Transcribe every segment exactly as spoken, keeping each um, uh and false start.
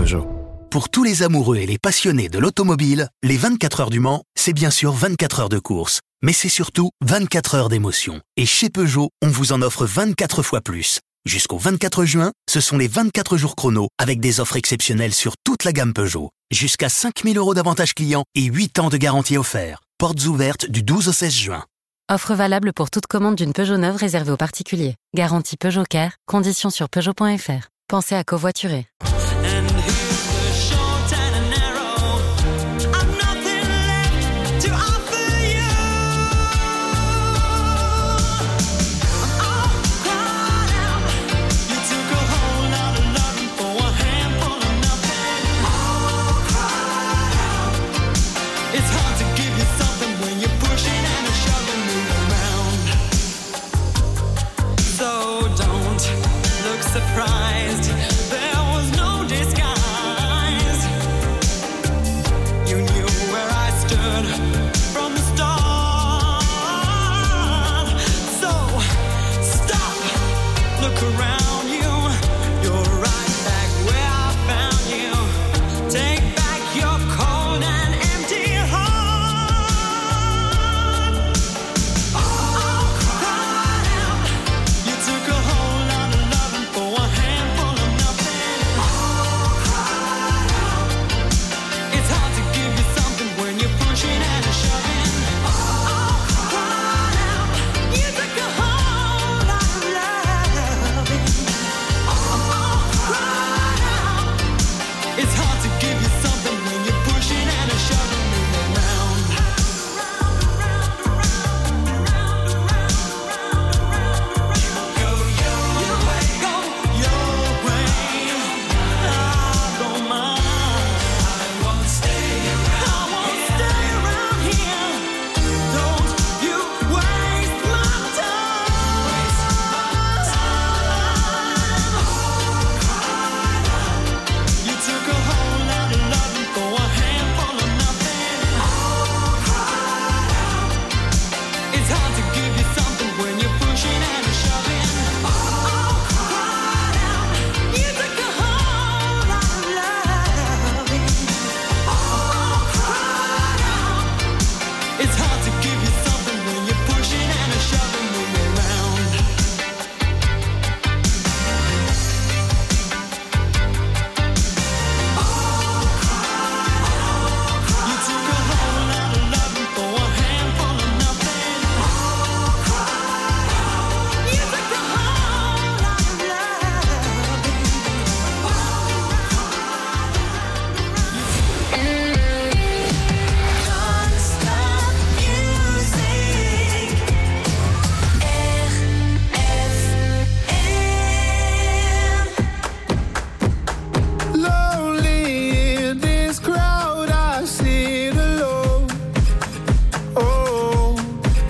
Peugeot. Pour tous les amoureux et les passionnés de l'automobile, les vingt-quatre heures du Mans, c'est bien sûr vingt-quatre heures de course. Mais c'est surtout vingt-quatre heures d'émotion. Et chez Peugeot, on vous en offre vingt-quatre fois plus. Jusqu'au vingt-quatre juin, ce sont les vingt-quatre jours chrono avec des offres exceptionnelles sur toute la gamme Peugeot. Jusqu'à cinq mille euros d'avantages clients et huit ans de garantie offert. Portes ouvertes du douze au seize juin. Offre valable pour toute commande d'une Peugeot neuve réservée aux particuliers. Garantie Peugeot Care. Conditions sur Peugeot point F R. Pensez à covoiturer. Surprised, there was no disguise. You knew where I stood from the start. So stop, look around you. You're right back where I found you. Take back your cold and empty heart. Oh, cry out. You took a whole lot of loving for a handful of nothing. Oh, cry out. It's hard to give you something when you're pushing and shoving. Oh, cry out. You took a whole lot of loving. Oh, cry out. It's hard to give you something when you're pushing and shoving me around. Go your way, go your way. I don't mind. I won't stay around. I won't stay around here. Don't you waste my time. Waste my time. Oh, cry out. You took a whole lot of loving for a handful of nothing. Oh, cry out. It's hard to give you something when you're pushing and shoving. Oh, cry out. You took a whole lot of loving. Oh, cry out. It's hard to give you something when you're pushing and shoving me around. You took a whole lot of loving for a handful of nothing. Oh, cry out. You took a whole lot of loving. Non-stop music. R F M. Lonely in this crowd, I sit alone. Oh,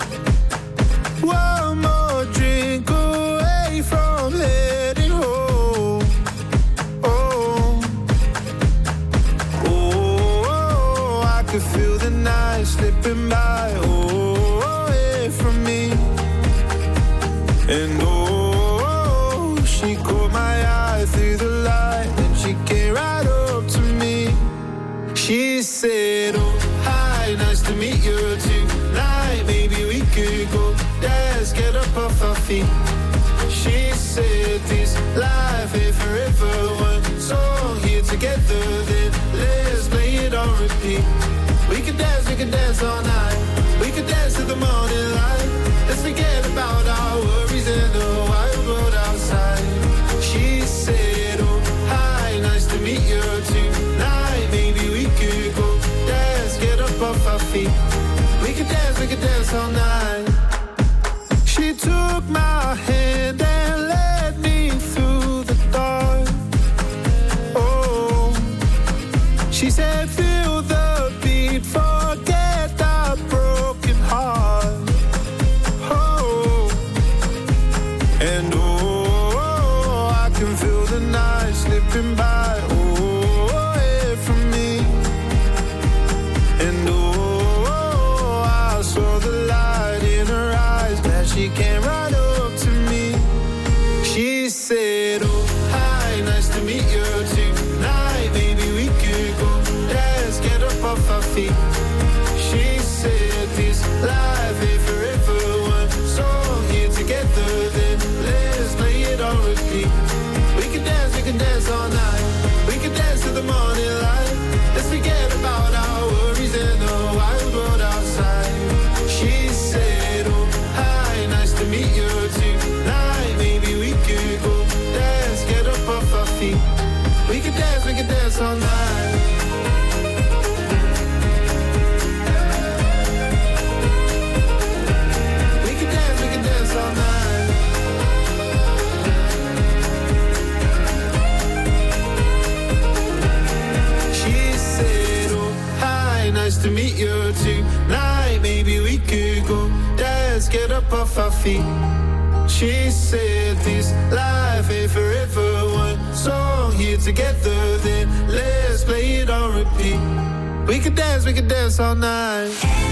one more drink away from heading home. Oh, oh, I could feel the night slipping by. Oh, away from me. And oh, she caught my eye through the light and she came right up to me. She said, oh, hi, nice to meet you tonight. Maybe we could go dance, get up off our feet. She said, this life ain't forever. One song here together, then let's play it on repeat. We could dance, we could dance all night. We could dance to the morning light. Let's forget about our worries and the wild world outside. She said, oh, hi, nice to meet you tonight. Maybe we could go dance, get up off our feet. We could dance, we could dance all night. She took my hand and led me through the dark. Oh, she said, feel the beat, forget the broken heart. Oh, and oh, I can feel the night slipping by. Oh, away from me. And oh, I saw the light in her eyes. Glad she came right up to me. She said, oh, hi, nice to meet you tonight. Maybe dance all night. We could dance to the morning light. Let's forget about our worries in the wild world outside. She said, oh, hi, nice to meet you tonight. Maybe we could go dance, get up off our feet. We could dance, we could dance all night. We could dance, we could dance all night. She said, oh, hi, nice to meet you tonight. Maybe we could go dance, get up off our feet. She said this life ain't forever. One song here together, then let's play it on repeat. We could dance, we could dance all night.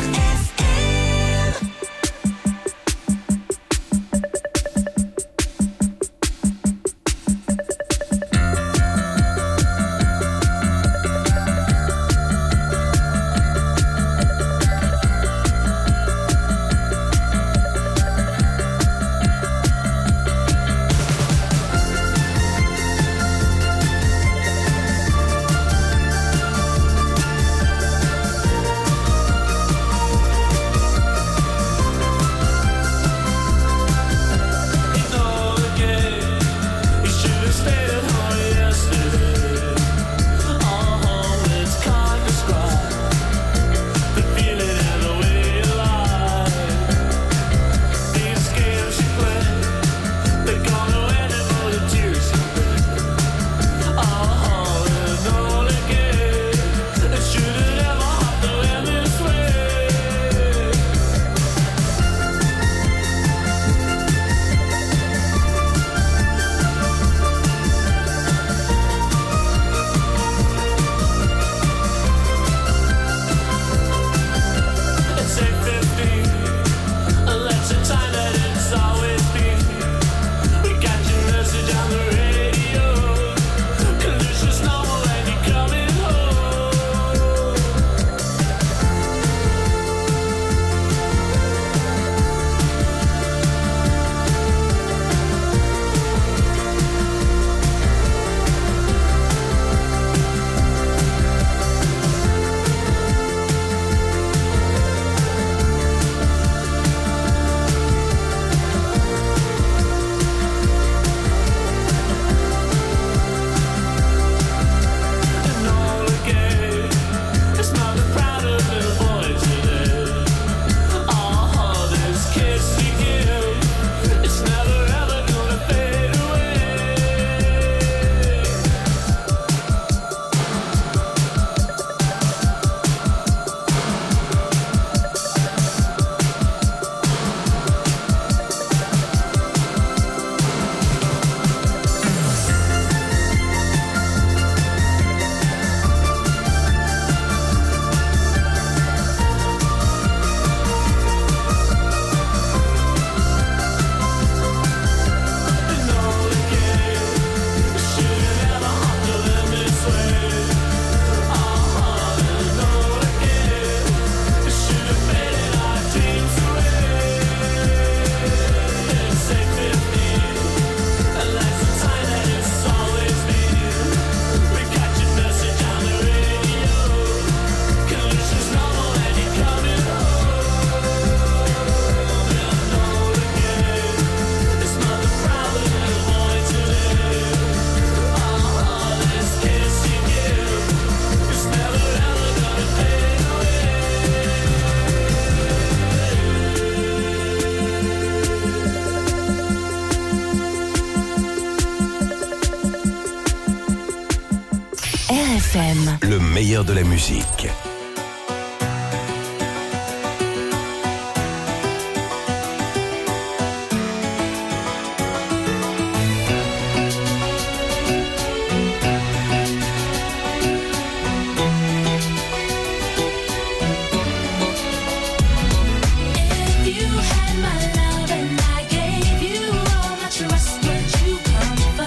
F M. Le meilleur de la musique.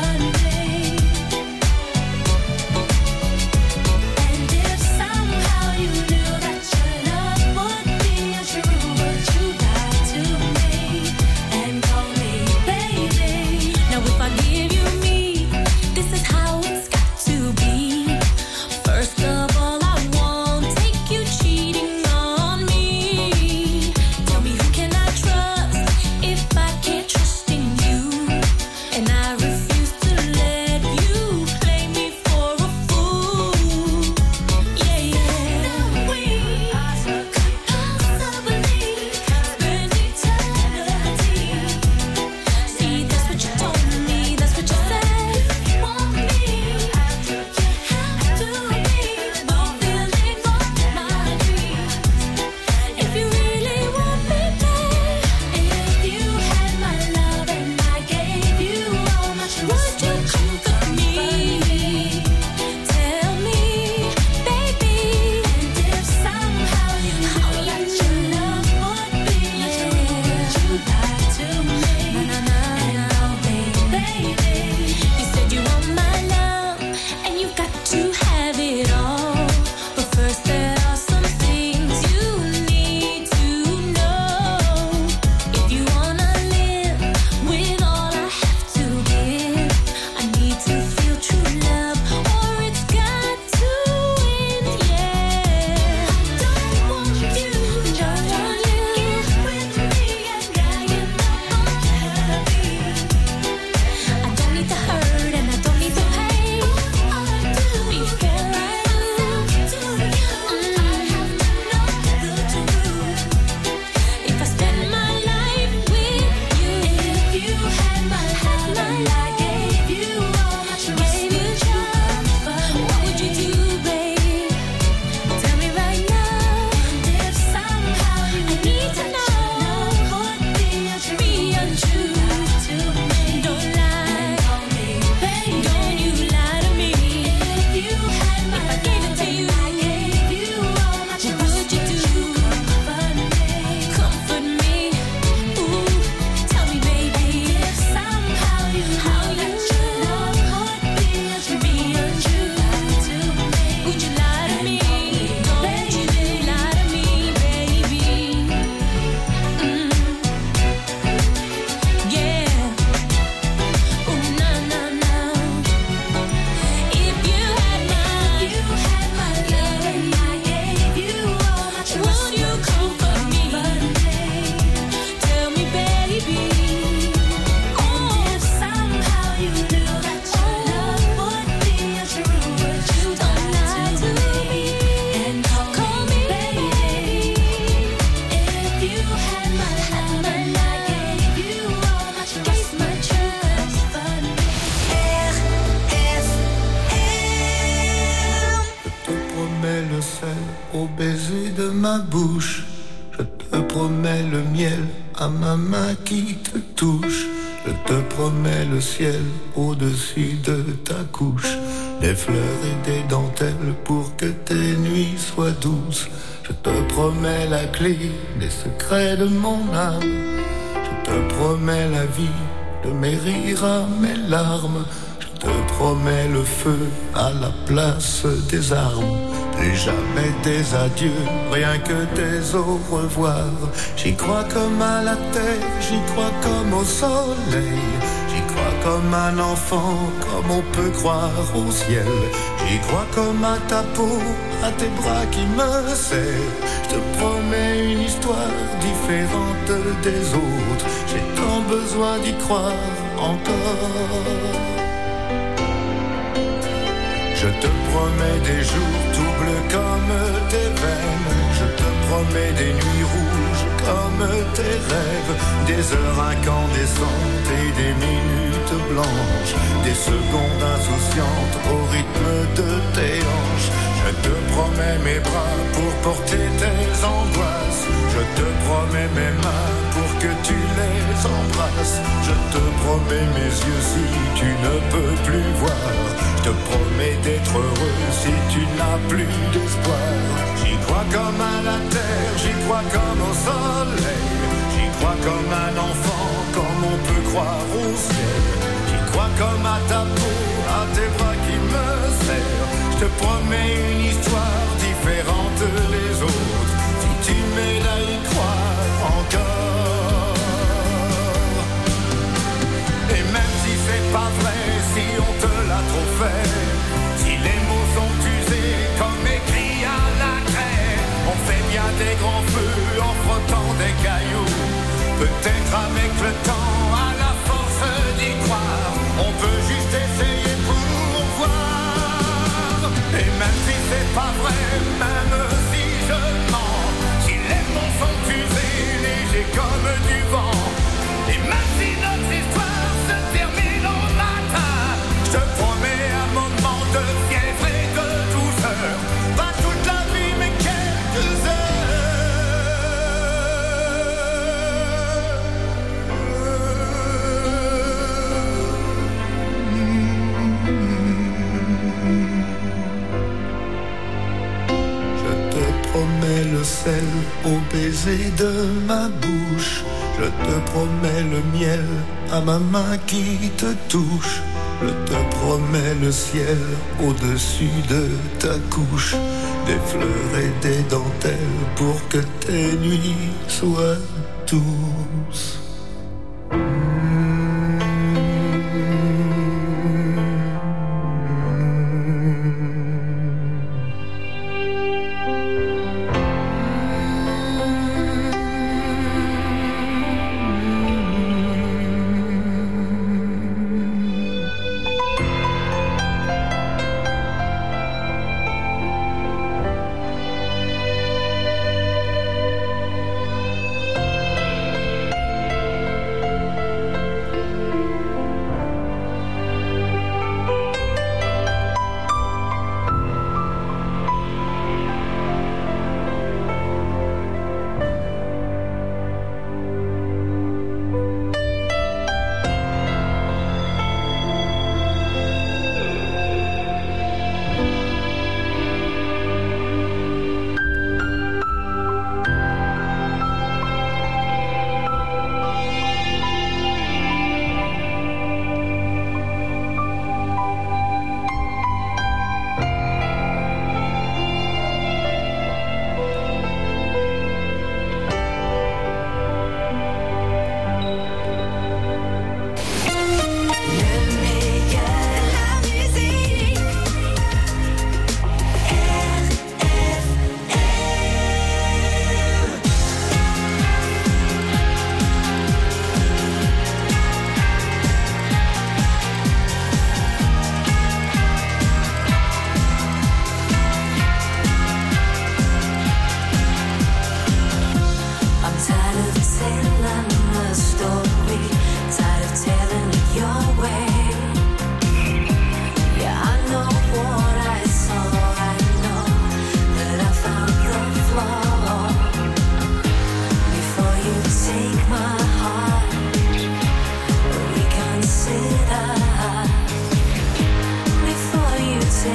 Somehow baiser de ma bouche. Je te promets le miel à ma main qui te touche. Je te promets le ciel au-dessus de ta couche. Des fleurs et des dentelles pour que tes nuits soient douces. Je te promets la clé des secrets de mon âme. Je te promets la vie de mes rires à mes larmes. Je te promets le feu à la place des armes. Plus jamais des adieux, rien que des au revoir. J'y crois comme à la terre, j'y crois comme au soleil. J'y crois comme un enfant, comme on peut croire au ciel. J'y crois comme à ta peau, à tes bras qui me serrent. Je te promets une histoire différente des autres. J'ai tant besoin d'y croire encore. Je te promets des jours tout bleus comme tes veines. Je te promets des nuits rouges comme tes rêves. Des heures incandescentes et des minutes blanches. Des secondes insouciantes au rythme de tes hanches. Je te promets mes bras pour porter tes angoisses. Je te promets mes mains pour que tu les embrasses. Je te promets mes yeux si tu ne peux plus voir. Je te promets d'être heureux si tu n'as plus d'espoir. J'y crois comme à la terre, j'y crois comme au soleil. J'y crois comme un enfant, comme on peut croire au ciel. J'y crois comme à ta peau, à tes bras qui me serrent. Je te promets une histoire différente des autres. Si tu m'aides à y croire encore. Et même si c'est pas vrai, si on te l'a trop fait, si les mots sont usés comme écrits à la craie, on fait bien des grands feux en frottant des cailloux. Peut-être avec le temps, à la force d'y croire, on peut juste essayer pour voir. Et même si c'est pas vrai, même si je mens, si les mots sont usés, légers comme du vent, et même si notre histoire se termine au matin, je te promets un moment de fièvre et de douceur. Pas toute la vie mais quelques heures. Je te promets le sel au baiser de ma bouche. Je te promets le miel à ma main qui te touche. Je te promets le ciel au-dessus de ta couche. Des fleurs et des dentelles pour que tes nuits soient douces.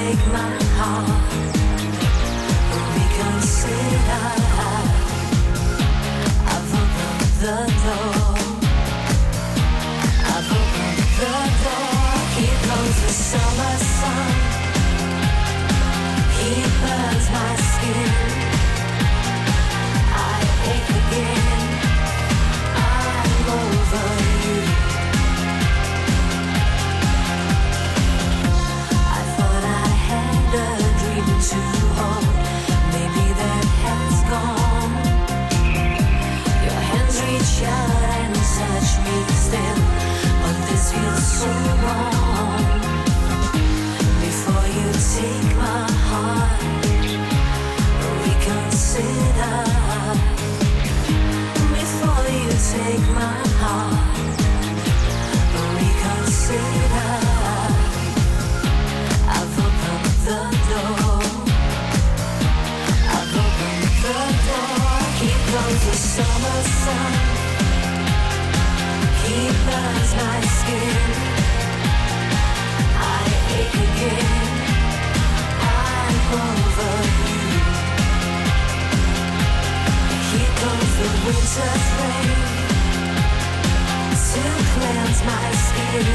take my heart, reconsider. I've opened the door. I've opened the door. Here comes the summer sun. He burns my skin. I ache again. I'm over you. I thought I had a dream to hold. Maybe that has gone. Your hands reach out and touch me still, but this feels so wrong. Before you take my heart, reconsider. Before you take my heart, reconsider. I've opened the door. I've opened the door. Here comes the summer sun. He burns my skin. I ache again. I'm over you. Here comes the winter's rain to cleanse my skin.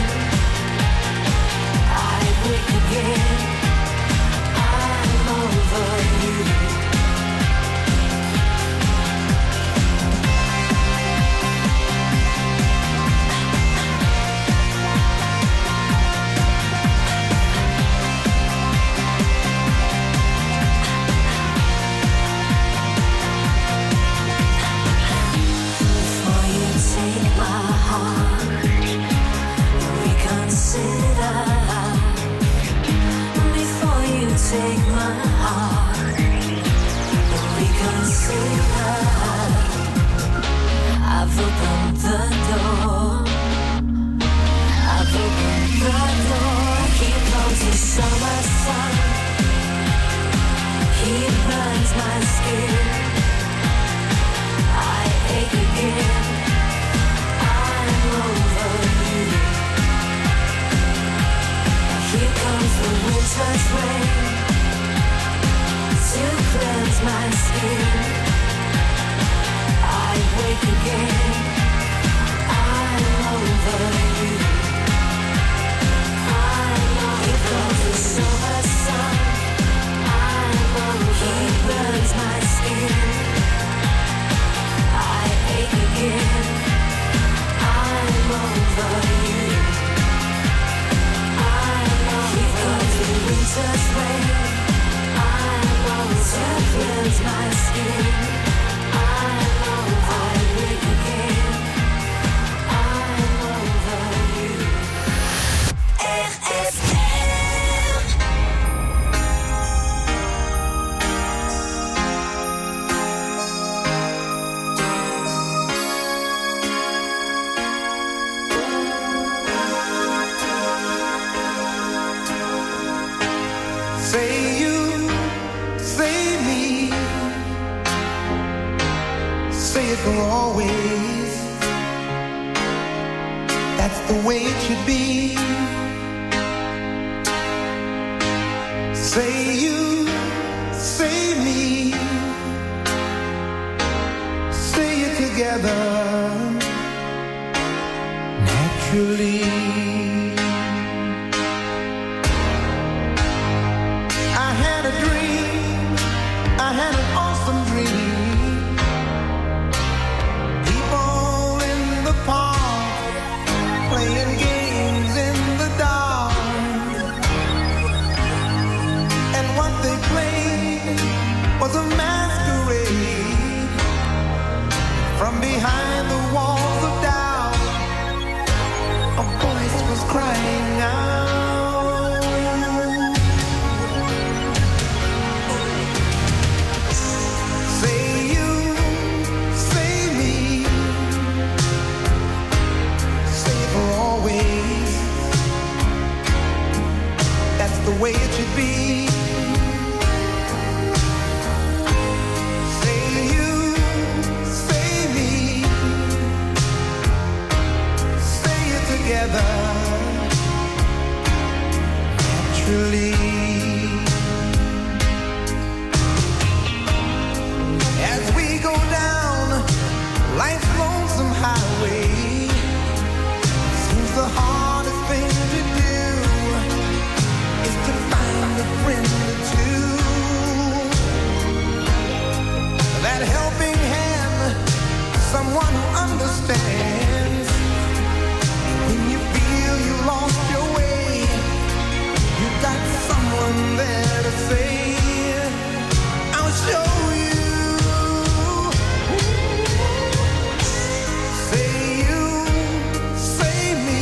I wake again. I'm over you. Take my heart, reconsider. I've opened the door. I've opened the door. Here comes the summer sun. He burns my skin. I ache again. I'm over you. Here comes the winter's rain to cleanse my skin. I wake again. I'm over you. I'm over. Here comes the summer sun. I'm over. He burns my skin. I ache again. I'm over you. I'm over. Here comes the winter's rain. To cleanse my skin. I'm over. I wake again. I'm over you. R F M. Say you, say me, say it for always. That's the way it should be. Say you, say me, say it together naturally. I had a dream, I had an awesome dream. People in the park playing games in the dark, and what they played was a masquerade. From behind the walls of doubt, a voice was crying out. The way it should be. Say you, say me, say it together naturally. someone who understands. When you feel you lost your way, you got someone there to say, I'll show you. Say you, say me,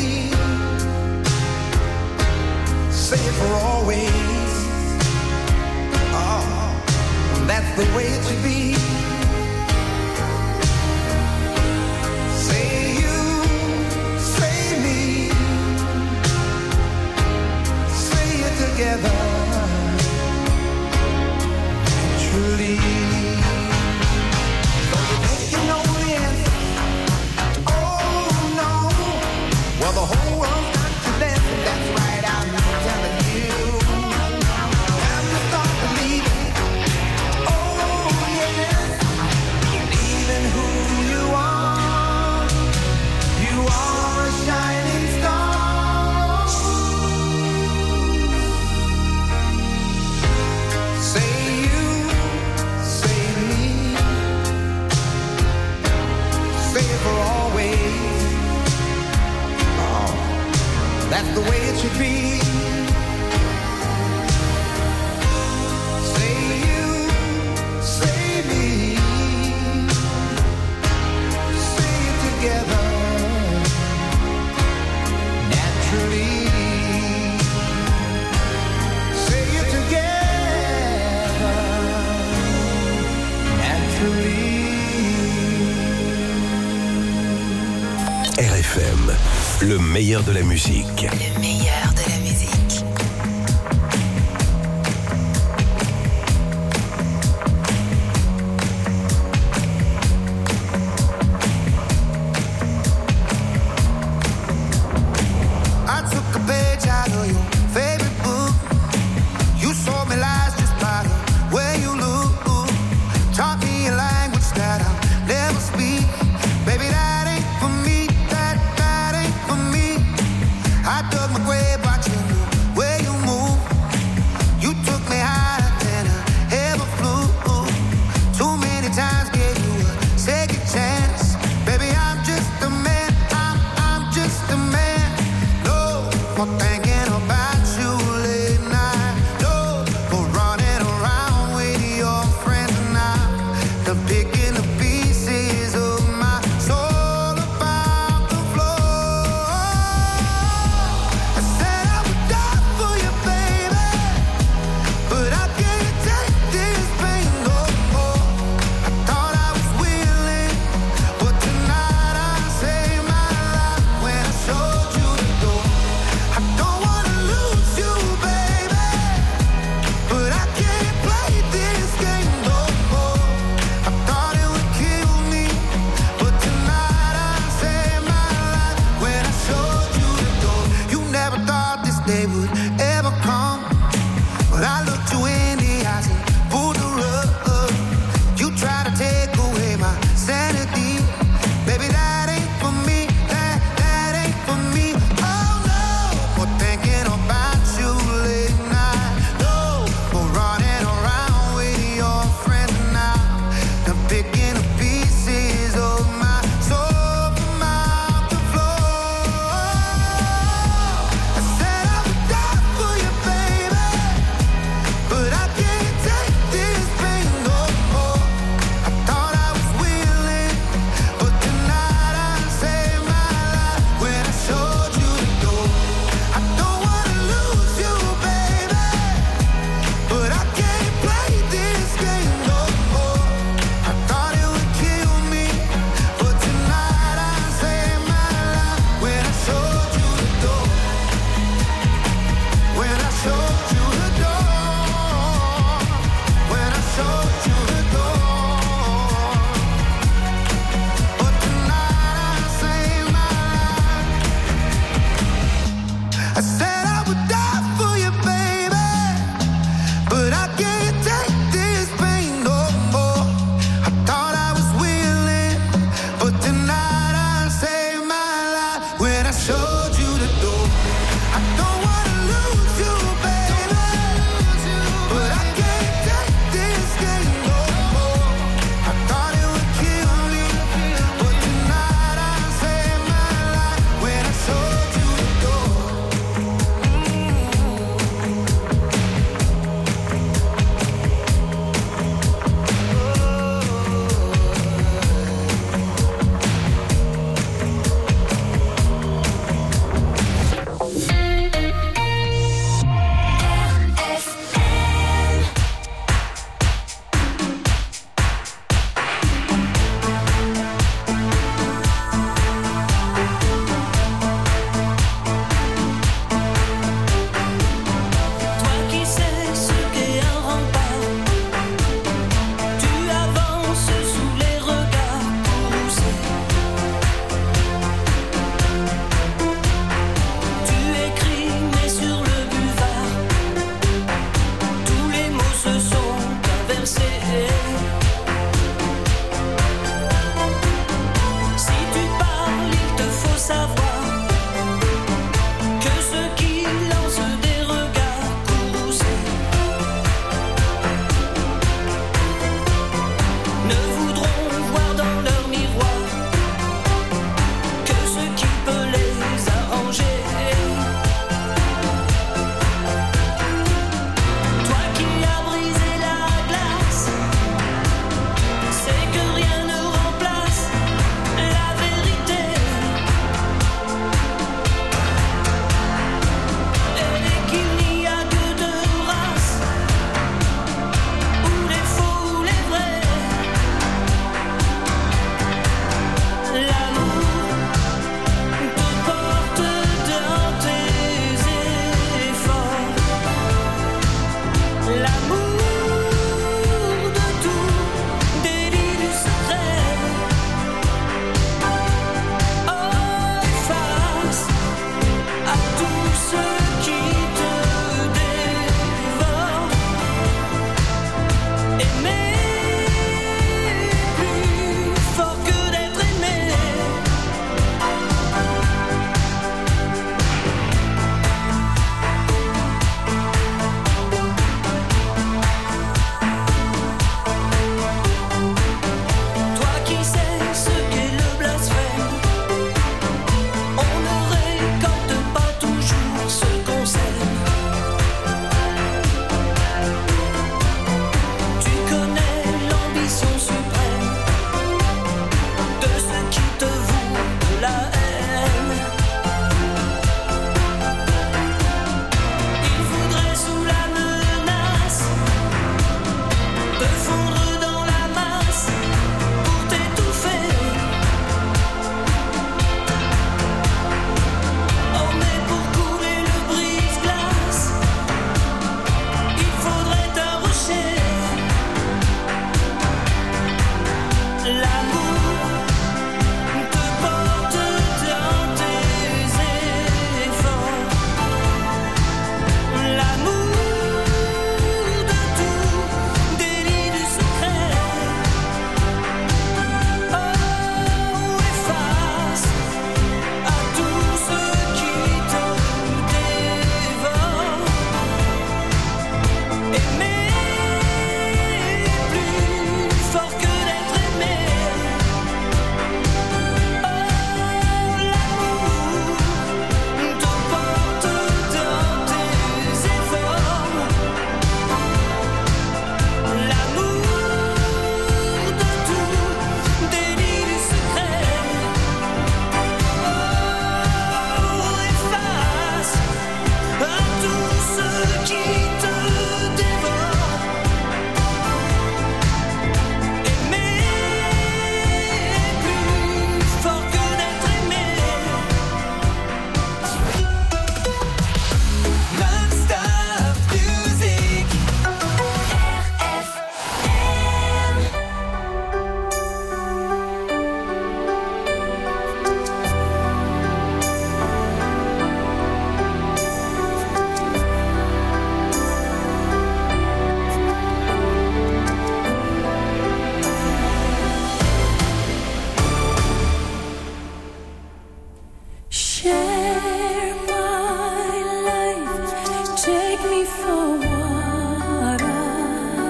say it for always. Oh, that's the way it should be. Say you, say me, say it together. Truly. So you think you know the answer? Oh no. Well, the whole world's got to dance, and that's right, I'm telling you. Have to start believing. Oh yes. Believing who you are. You are a shining star. Say you, say me, say it for always. Oh, that's the way it should be. Say you, say me, say it together. Naturally. Say it together. Naturally. R F M, le meilleur de la musique. Le meilleur de la musique. I took a page out of your favorite book. You sold me lies just by the way you look. Taught me a language that I'll never speak. Baby, that ain't for me. That, that ain't for me. I dug my grave watching the way you move. You took me higher than I ever flew. Too many times gave you a second chance. Baby, I'm just a man. I'm, I'm just a man. No more thinking about you late night. No more running around with your friends now. The picking the pieces of my soul about the floor. I said I would die for you, baby, but I can't take this pain no more. I thought I was willing, but tonight I saved my life when I showed you the door. I don't wanna lose you, baby, but I can't play this game no more. I thought it would kill me, but tonight I saved my life when I showed you the door. You never thought this day would ever come, but I looked you in the eyes and pulled the rug. You tried to take away my sanity. Baby, that ain't for me. That, that ain't for me. Oh no, more thinking about you late night. No, more running around with your friends now. I'm picking the pieces of my soul from out the floor. I said I would die for you, baby, but I can't take this pain no more. I thought I was willing, but tonight I saved my life when I showed you the door. I don't wanna lose you, baby, but I can't play this game no more. I thought it would kill me, but tonight I saved my life when I showed you the door. When I showed you the door.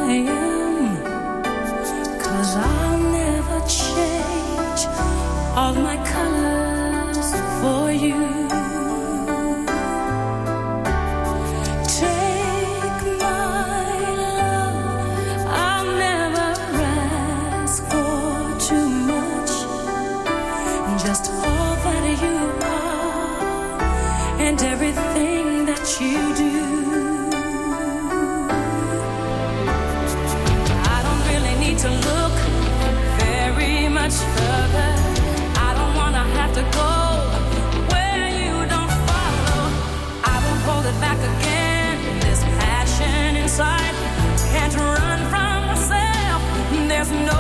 am, 'cause I'll never change all my colors for you. And everything that you do, I don't really need to look very much further. I don't wanna have to go where you don't follow. I won't hold it back again. This passion inside can't run from myself. There's no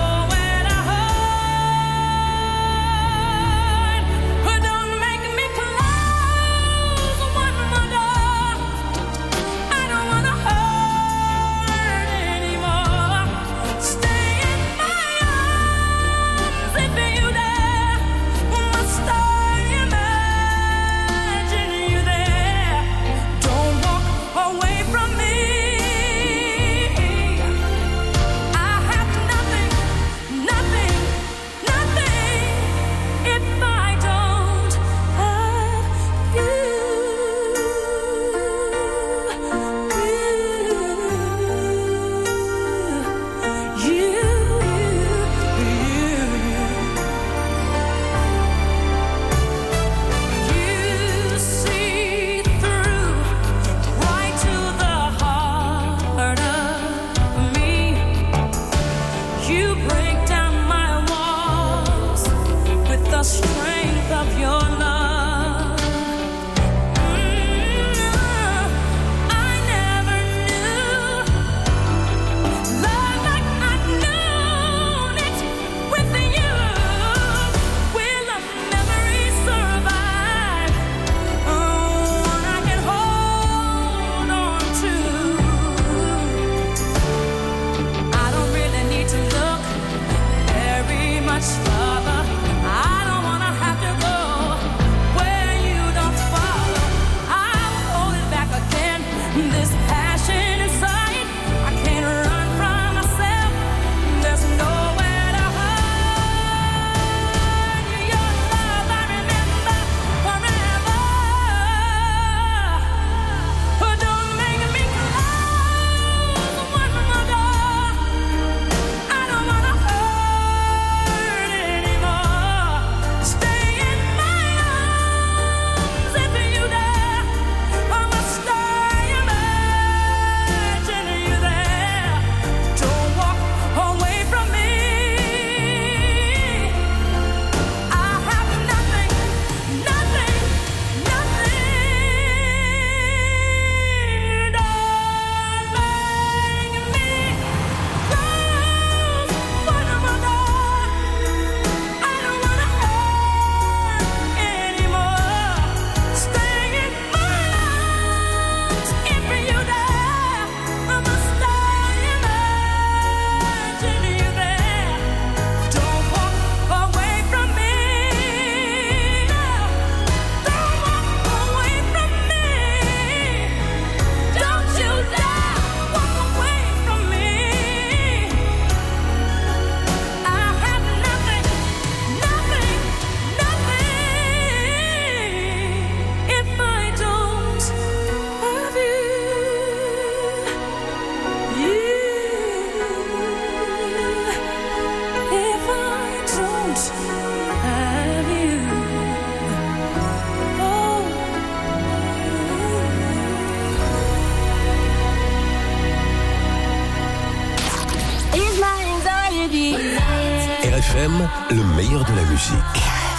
le meilleur de la musique.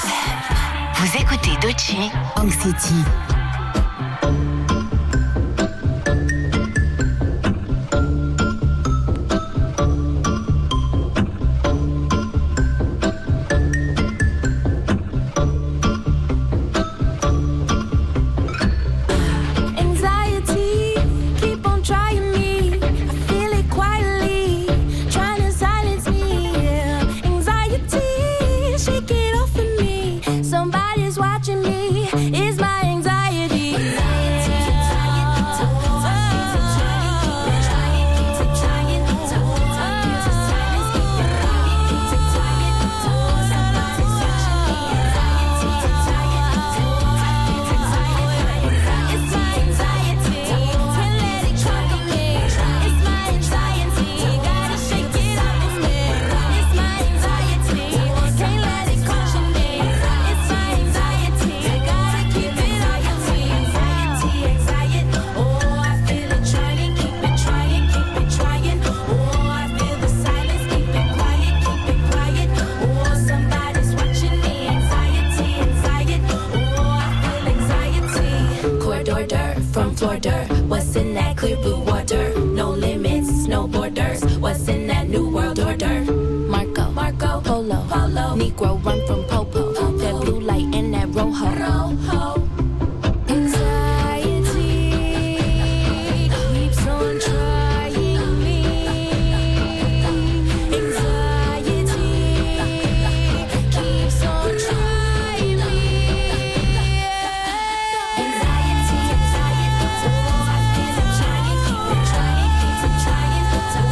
Vous écoutez Doechii, Anxiety. Somebody's watching me. Is my anxiety no borders. What's in that new world order? Marco, Marco, Polo, Polo, Negro run from Popo. Popo. That blue light and that rojo. Rojo. Anxiety keeps on trying me. Anxiety keeps on trying me. Anxiety, anxiety, so I feel I'm trying, keep on trying, keep on trying to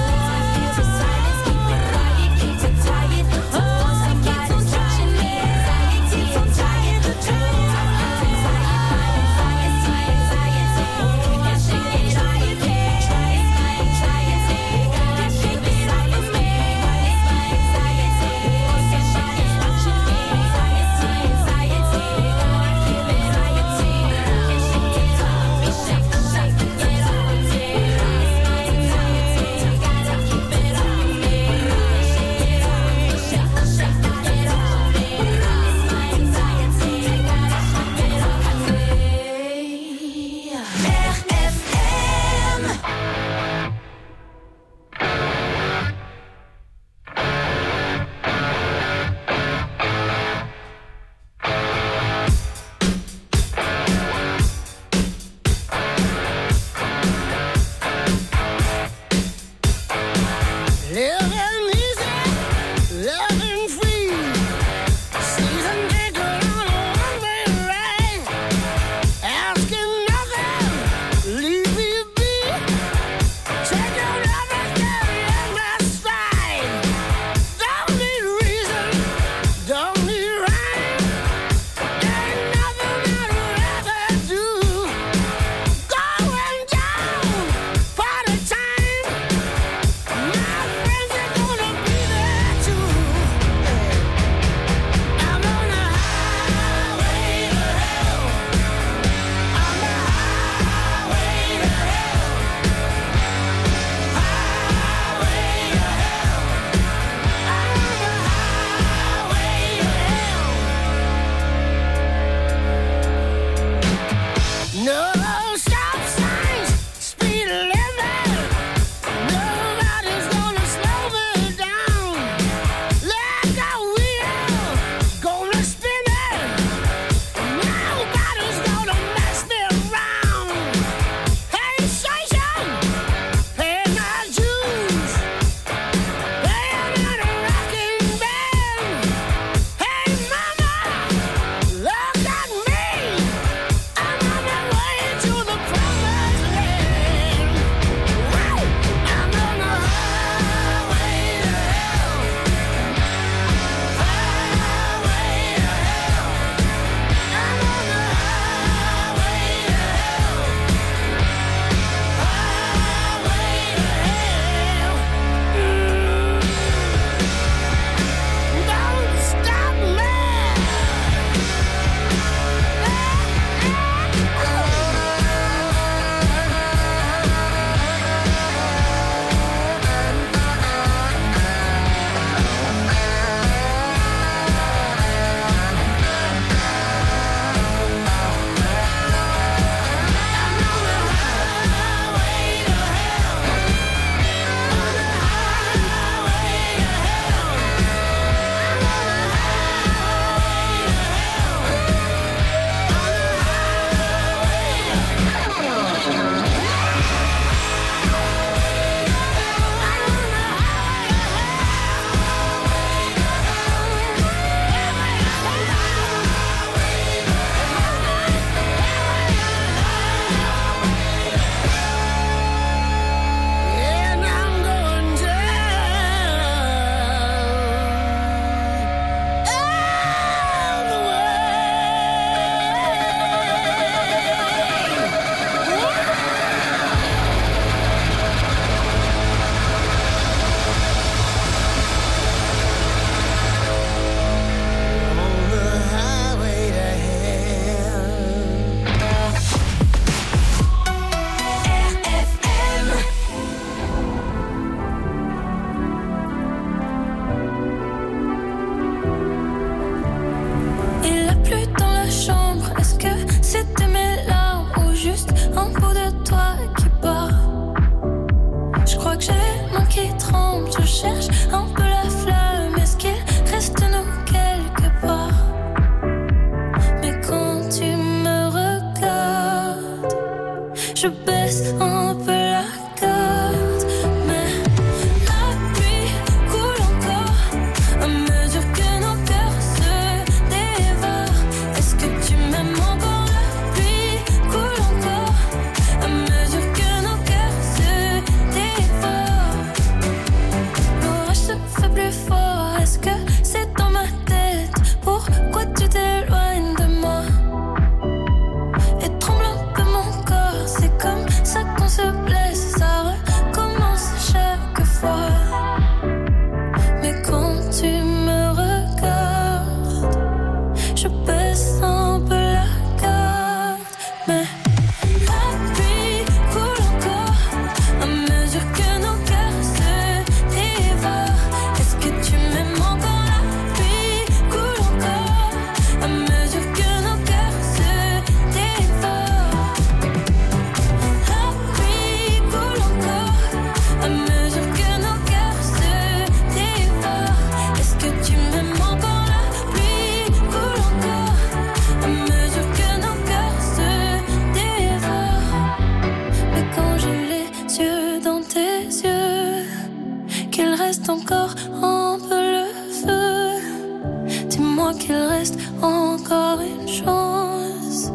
cherche un peu la flamme. Est-ce qu'il reste nous quelque part? Mais quand tu me regardes, je baisse un peu la garde. Mais la pluie coule encore à mesure que nos cœurs se dévorent. Est-ce que tu m'aimes encore? La pluie coule encore à mesure que nos cœurs se dévorent. L'orage se fait plus fort. Est-ce que c'est dans ma tête? Pourquoi tu t'éloignes de moi? Et tremble un peu mon corps. C'est comme ça qu'on se blesse. Ça recommence chaque fois. Mais quand tu me regardes, je baisse un peu la garde. Mais la pluie coule encore à mesure que nos cœurs se dévorent. Est-ce que tu m'aimes encore? La pluie coule encore à mesure que nos cœurs se dévorent. La pluie coule encore à mesure que nos cœurs se dévorent. Est-ce que tu m'aimes encore? La pluie coule encore à mesure que nos cœurs se dévorent. Mais quand j'ai les yeux dans tes yeux, qu'il reste encore un peu le feu, dis-moi qu'il reste encore une chance.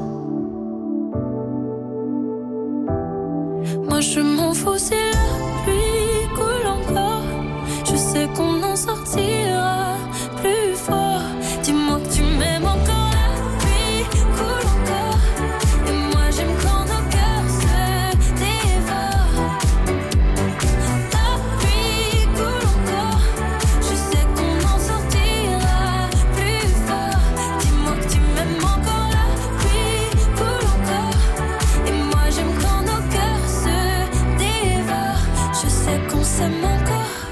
Moi je m'en fous si la pluie coule encore. Je sais qu'on en sortira plus fort. Dis-moi que tu m'aimes encore. La pluie coule encore. Et moi j'aime quand nos cœurs se dévorent. La pluie coule encore. Je sais qu'on en sortira plus fort. Dis-moi que tu m'aimes encore. La pluie coule encore. Et moi j'aime quand nos cœurs se dévorent. Je sais qu'on s'aime encore.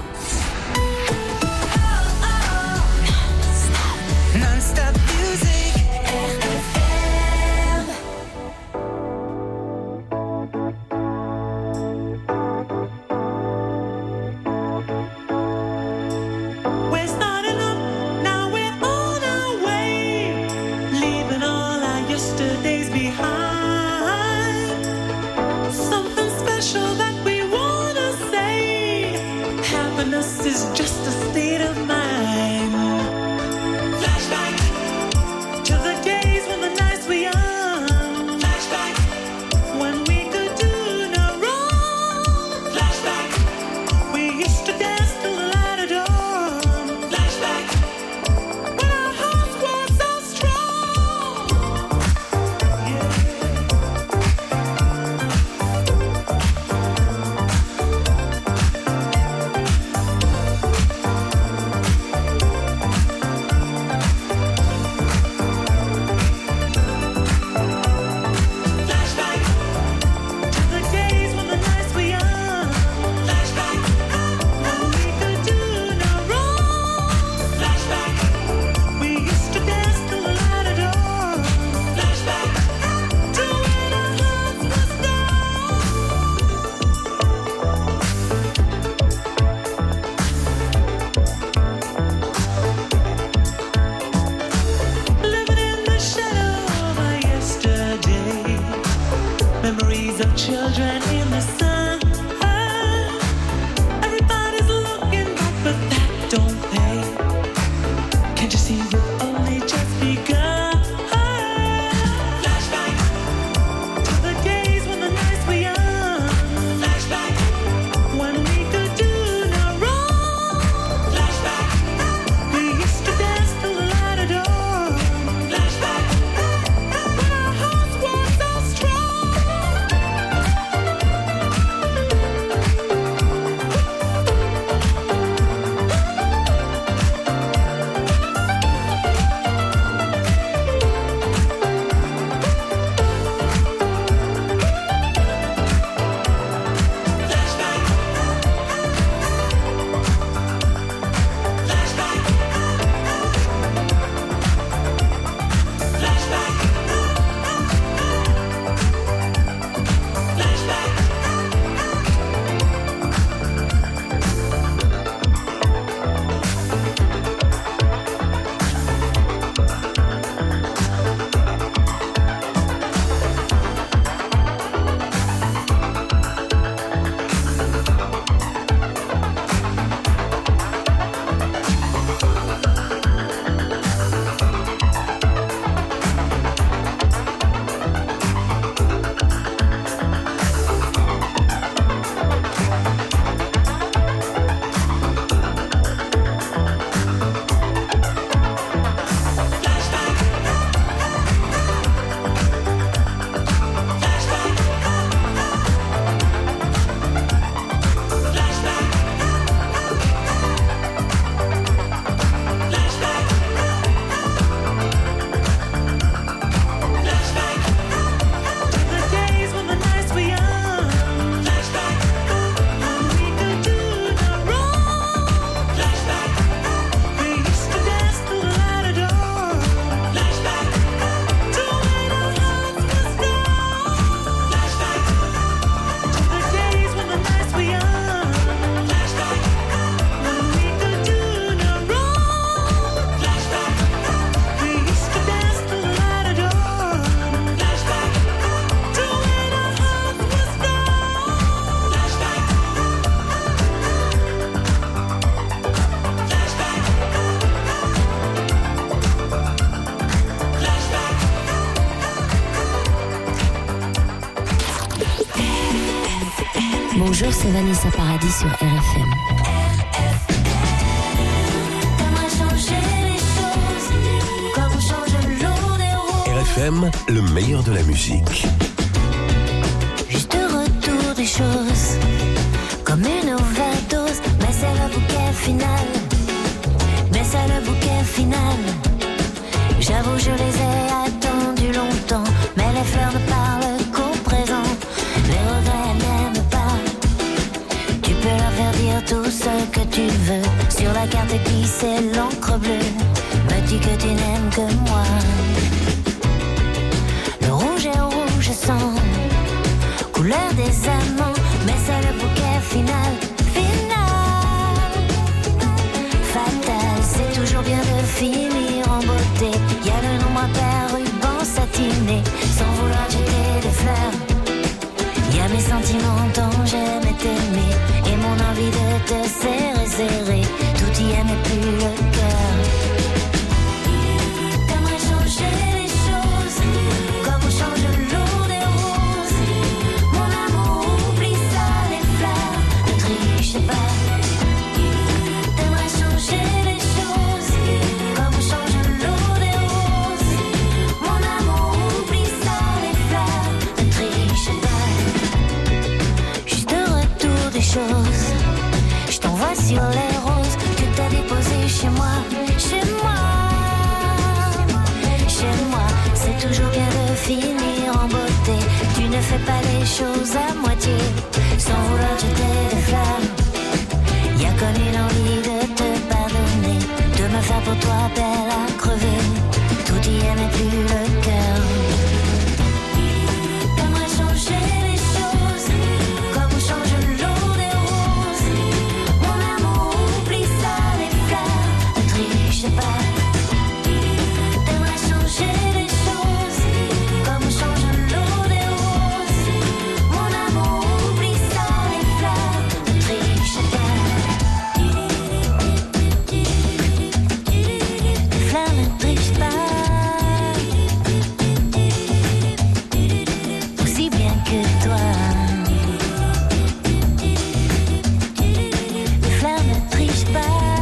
Non-stop music. We're starting up, now we're on our way, leaving all our yesterdays behind. Something special that we wanna say. Happiness is just a state of mind. Flashback to the days when the nights were young. Flashback when we could do no wrong. Flashback we used to dance till the light of dawn. Flashback when our hearts were so strong. Yeah. Bonjour, c'est Vanessa Paradis sur R F M. T'aimerais changer les choses, comme on change l'eau des roses. R F M, le meilleur de la musique. Juste retour des choses, comme une overdose. Mais c'est le bouquet final, mais c'est le bouquet final. J'avoue, je les ai attendus longtemps, mais les fleurs ne parlent qu'au présent. Les regrets n'aiment pas. Tu peux leur faire dire tout ce que tu veux. Sur la carte glissée l'encre bleue, me dis que tu n'aimes que moi. Le rouge est rouge sang, couleur des amants, mais c'est le bouquet final. Final, fatal, c'est toujours bien de finir en beauté. Y a le nombre impair, ruban satiné, sans vouloir jeter des fleurs. Y a mes sentiments dont j'aimais t'aimer, et mon envie de te serrer, serrer. Tout y est mais plus le cœur. T'aimerais changer les choses, comme on change l'eau des roses. Mon amour, oublie ça, les fleurs, ne triche pas. T'aimerais changer les choses, comme on change l'eau des roses. Mon amour, oublie ça, les fleurs, ne triche pas. Juste retour des choses, je t'envoie sur les roses que t'as déposées chez moi, chez moi, chez moi. C'est toujours bien de finir en beauté. Tu ne fais pas les choses à moitié, sans vouloir jeter des flammes. Y'a comme une envie de te pardonner, de me faire pour toi belle à crever. Tout y est mais plus le cœur. T'aimerais changer les choses, comme on change l'eau des roses. Mon amour, oublie ça, les fleurs, ne triche pas. T'aimerais changer les choses, comme on change l'eau des roses. Mon amour, oublie ça, les fleurs, ne triche pas. Les fleurs ne trichent pas, aussi bien que toi. Les fleurs ne trichent pas.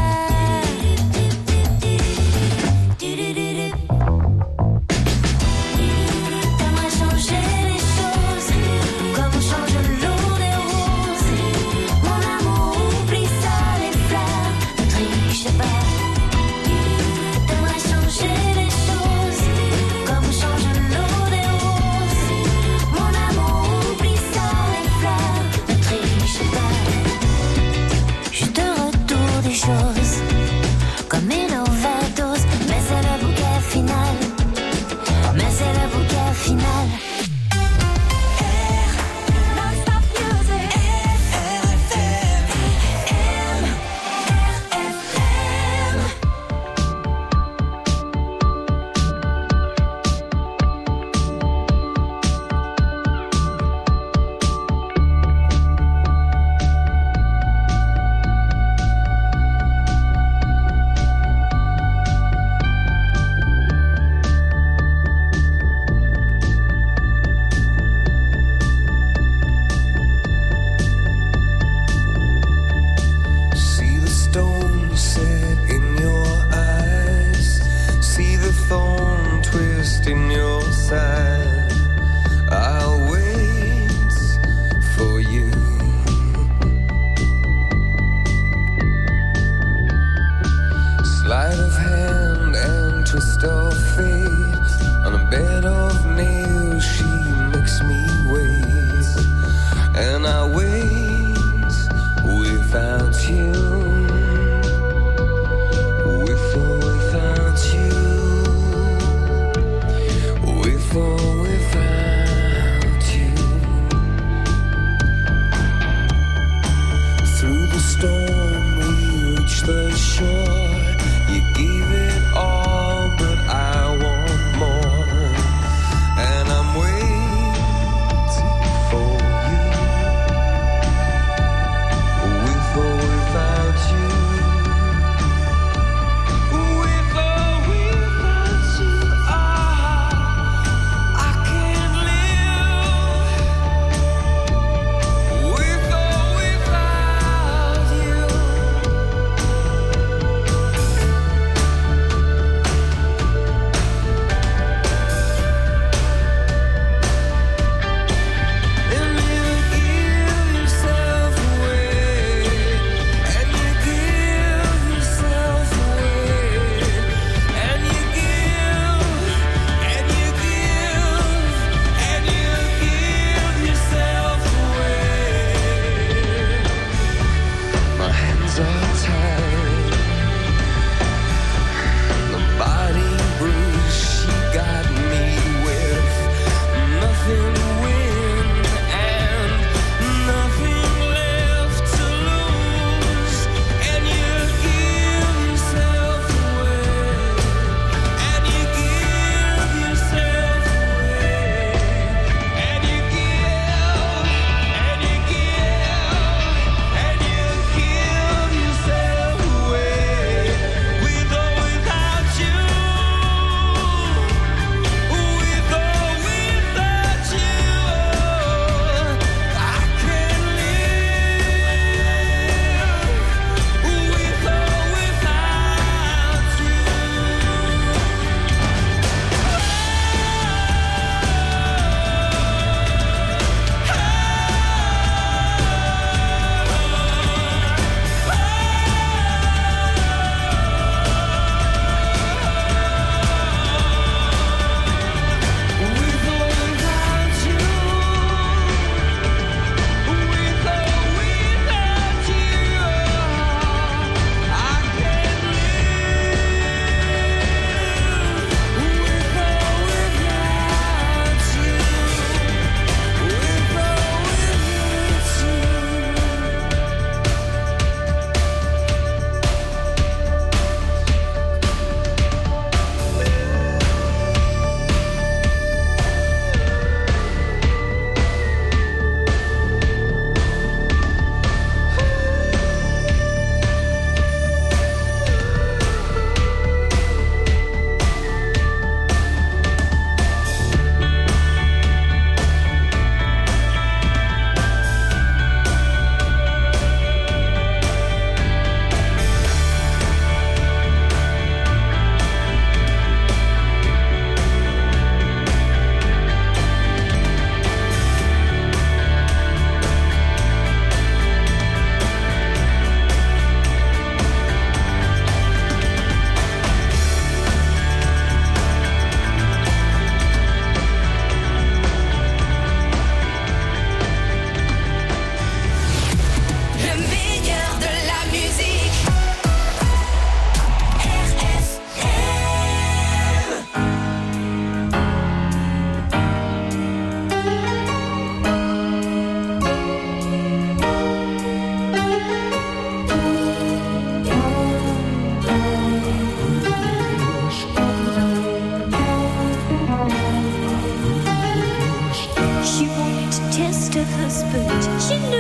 T'aimerais changer les choses, comme on change l'eau des roses. Mon amour, oublie ça, les fleurs, ne triche pas. T'aimerais changer les choses, comme on change l'eau des roses. Mon amour, oublie ça, les fleurs, ne triche pas. Juste retour des choses, comme une overdose, mais c'est le bouquet final, mais c'est le bouquet final. See the stone set in your eyes. See the thorn twist in your side. I'll wait for you. Sleight of hand and twist of fate.